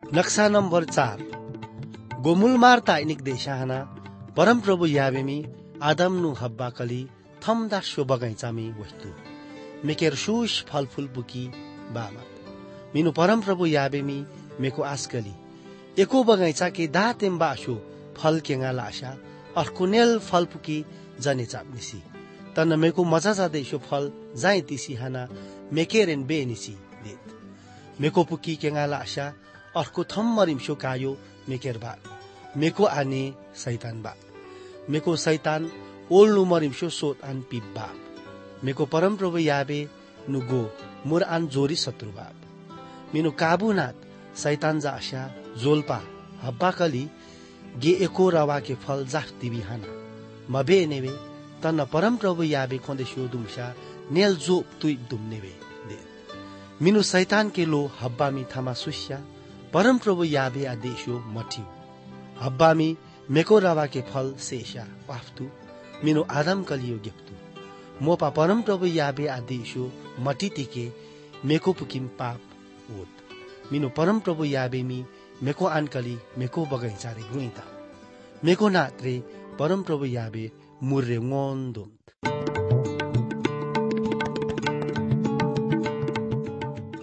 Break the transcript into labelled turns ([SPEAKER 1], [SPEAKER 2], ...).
[SPEAKER 1] नक्शा नंबर 4 गोमुलमार ताइनिक देशाहना परमप्रभु याबेमी आदमनु हब्बा कली थमदा शो बगैंचामी वस्तु मेकेर शूश फलफूल बुकी बामा मिनु परमप्रभु याबेमी मेको आस्कली एको बगैंचा के दातेम बाशो फल केंगा लाशा अर्कुनेल फल पुकी जने चापनिसी तन मेको मजा जादेशो फल जाई तिसी हाना मेकेरेन बेनिसी देत मेको पुकी केंगा लाशा अर्को थम मरिमशो कायो मेकेर बा मेको आने शैतान बा मेको शैतान ओल्नु मरिमशो सोत आन पिप बा मेको परमप्रभु याबे नुगो मुर आन जोरी शत्रु बाप मिनु काबुनात शैतान जाशा जोल्पा हब्बा कली गे एको रवा के फल जाफ दिबी हाना मबे नेवे तन परमप्रभु याबे खोंदेशो दुमशा नेल जो तुई दुमनेवे दे मिनु शैतान के लो हब्बामी थमा सुस्या परमप्रभु याबे आदेशो मठियो हब्बामी मेको रवा के फल शेषा वाफ्तु मिनु आदम कलियो गिफ्तु मोपा परमप्रभु याबे आदेशो मटितिके मेको पुकिम पाप ओत मिनु परमप्रभु याबेमी मेको आनकली मेको बगैंचारे गुइता मेको नात्रे परमप्रभु याबे मुर्रे ngondum